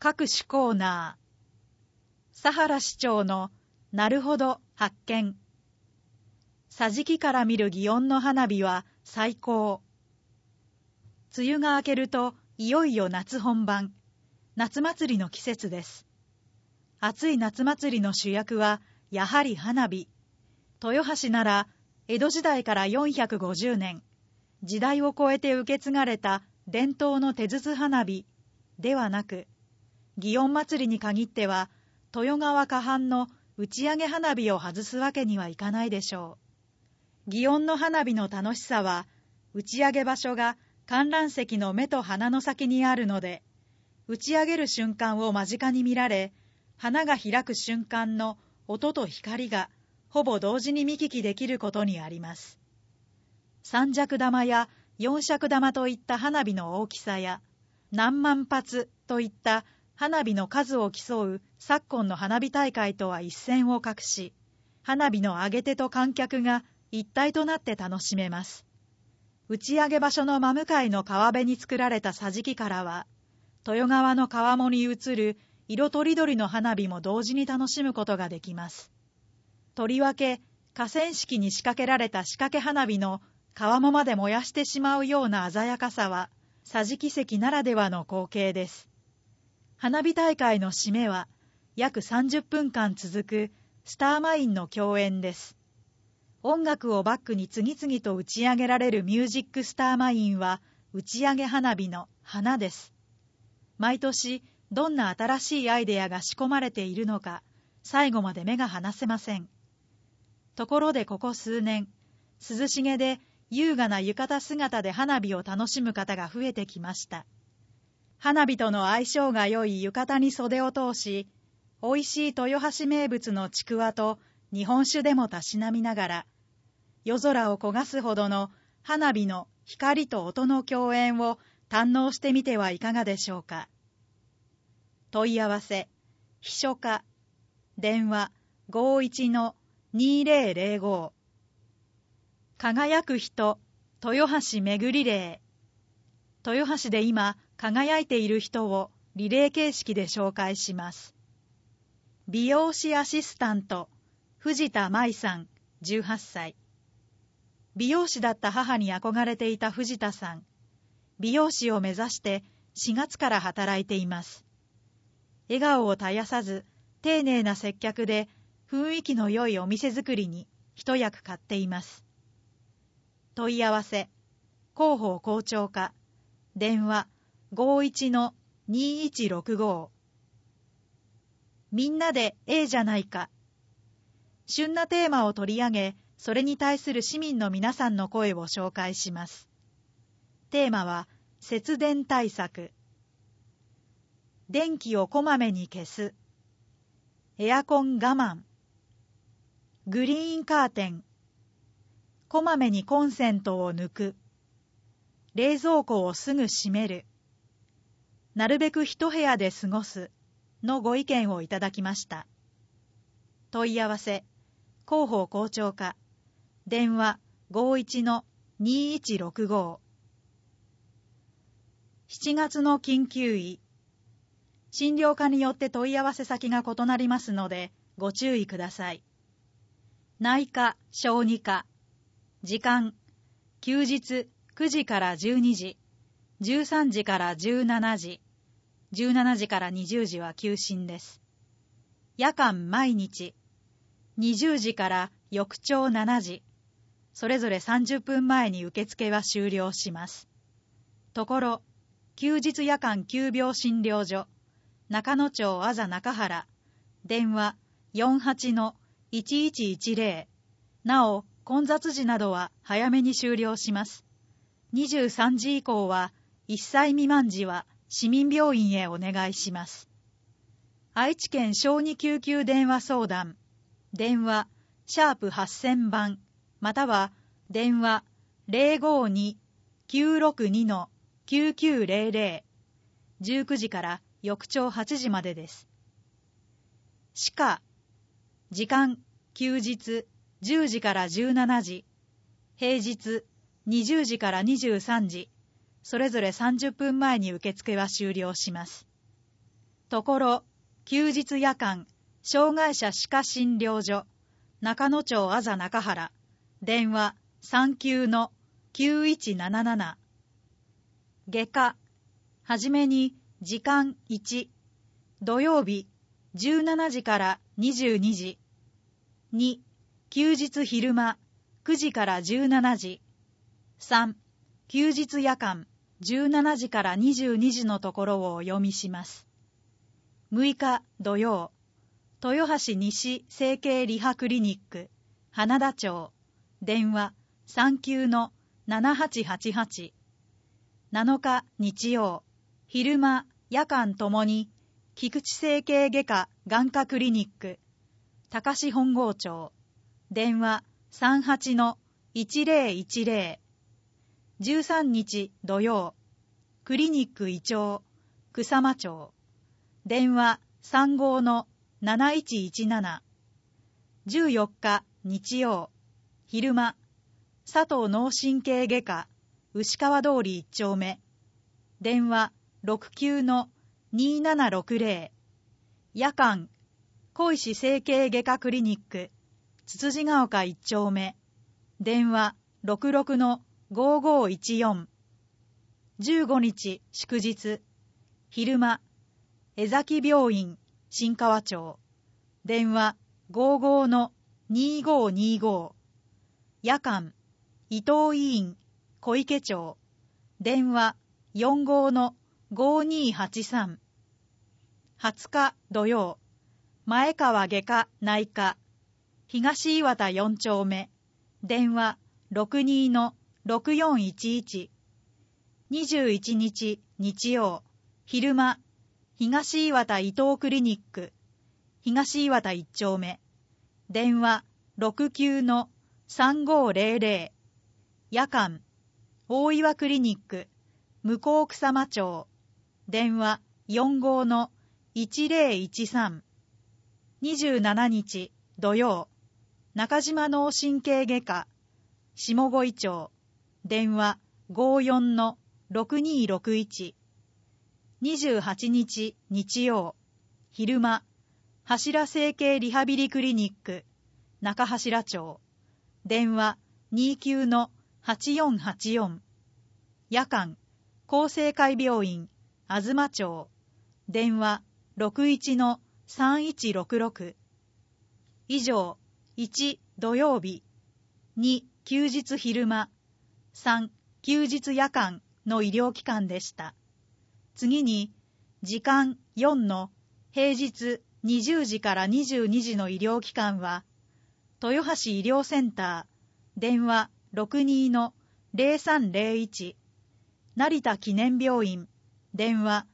各種コーナー。佐原市長のなるほど発見。桟敷から見る祇園の花火は最高。梅雨が明けるといよいよ夏本番、夏祭りの季節です。暑い夏祭りの主役はやはり花火。豊橋なら江戸時代から450年、時代を超えて受け継がれた伝統の手筒花火ではなく、祇園祭りに限っては豊川河畔の打ち上げ花火を外すわけにはいかないでしょう。祇園の花火の楽しさは、打ち上げ場所が観覧席の目と鼻の先にあるので、打ち上げる瞬間を間近に見られ、花が開く瞬間の音と光がほぼ同時に見聞きできることにあります。三尺玉や四尺玉といった花火の大きさや、何万発といった花火の数を競う昨今の花火大会とは一線を画し、花火の上げ手と観客が一体となって楽しめます。打ち上げ場所の真向かいの川辺に作られた桟敷からは、豊川の川面に映る色とりどりの花火も同時に楽しむことができます。とりわけ河川敷に仕掛けられた仕掛け花火の川面まで燃やしてしまうような鮮やかさは桟敷席ならではの光景です。花火大会の締めは約30分間続くスターマインの共演です。音楽をバックに次々と打ち上げられるミュージックスターマインは打ち上げ花火の花です。毎年どんな新しいアイデアが仕込まれているのか、最後まで目が離せません。ところでここ数年、涼しげで優雅な浴衣姿で花火を楽しむ方が増えてきました。花火との相性が良い浴衣に袖を通し、美味しい豊橋名物のちくわと日本酒でもたしなみながら、夜空を焦がすほどの花火の光と音の共演を堪能してみてはいかがでしょうか。問い合わせ、秘書課、電話51-2005。輝く人、豊橋めぐりレー。豊橋で今輝いている人をリレー形式で紹介します。美容師アシスタント、藤田舞さん、18歳。美容師だった母に憧れていた藤田さん。美容師を目指して4月から働いています。笑顔を絶やさず、丁寧な接客で雰囲気の良いお店作りに一役買っています。問い合わせ、広報校長課、電話51-2165。みんなでじゃないか。旬なテーマを取り上げ、それに対する市民の皆さんの声を紹介します。テーマは節電対策。電気をこまめに消す。エアコン我慢。グリーンカーテン。こまめにコンセントを抜く。冷蔵庫をすぐ閉める。なるべく一部屋で過ごすのご意見をいただきました。問い合わせ、広報校長課、電話51-2165。7月の緊急医。診療科によって問い合わせ先が異なりますのでご注意ください。内科・小児科。時間、休日9時から12時、13時から17時、17時から20時は休診です。夜間毎日、20時から翌朝7時、それぞれ30分前に受付は終了します。ところ、休日夜間急病診療所、中野町あざ中原、電話48-1110。なお、混雑時などは早めに終了します。23時以降は、1歳未満時は市民病院へお願いします。愛知県小児救急電話相談、電話#8000番、または電話052-962-9900、19時から翌朝8時までです。歯科、時間、休日、10時から17時、平日、20時から23時、それぞれ30分前に受付は終了します。 ところ、休日夜間、障害者歯科診療所、中野町あざ中原、電話39-9177。外科、はじめに時間1、土曜日17時から22時。2、休日昼間9時から17時。3、休日夜間17時から22時のところをお読みします。6日土曜、豊橋西整形リハクリニック、花田町、電話39-7888。7日日曜、昼間、夜間ともに、菊池整形外科眼科クリニック、高志本郷町、電話38-1010。13日土曜、クリニック医長、草間町、電話35-7117。14日日曜、昼間、佐藤脳神経外科、牛川通り1丁目、電話69-2760。夜間、小石整形外科クリニック、つつじが丘1丁目、電話66-5514。15日祝日、昼間、江崎病院新川町、電話55-2525。夜間、伊藤医院小池町、電話45-5283。20日土曜、前川外科内科、東岩田4丁目、電話62-6411。21日日曜、昼間、東岩田伊藤クリニック、東岩田1丁目、電話69-3500。夜間、大岩クリニック、向草間町、電話45-1013。27日土曜、中島脳神経外科、下五井町、電話54-6261。28日日曜、昼間、柱整形リハビリクリニック、中柱町、電話29-8484。夜間、厚生会病院、東町、電話61-3166。以上、1、土曜日、2、休日昼間、3、休日夜間の医療機関でした。次に、時間4の平日20時から22時の医療機関は、豊橋医療センター、電話62-0301、成田記念病院、電話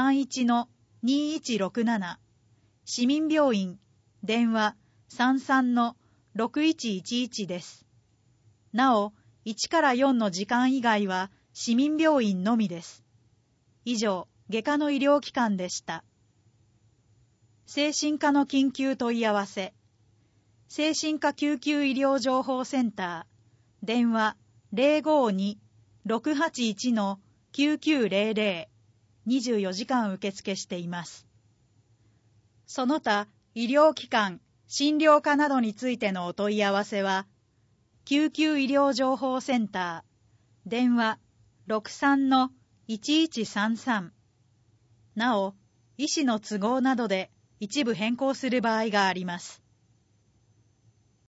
31-2167、市民病院、電話33-6111です。なお、1から4の時間以外は市民病院のみです。以上、外科の医療機関でした。精神科の緊急問い合わせ。精神科救急医療情報センター、電話052-681-9900、24時間受付しています。その他、医療機関、診療科などについてのお問い合わせは、救急医療情報センター、電話63-1133。なお、医師の都合などで一部変更する場合があります。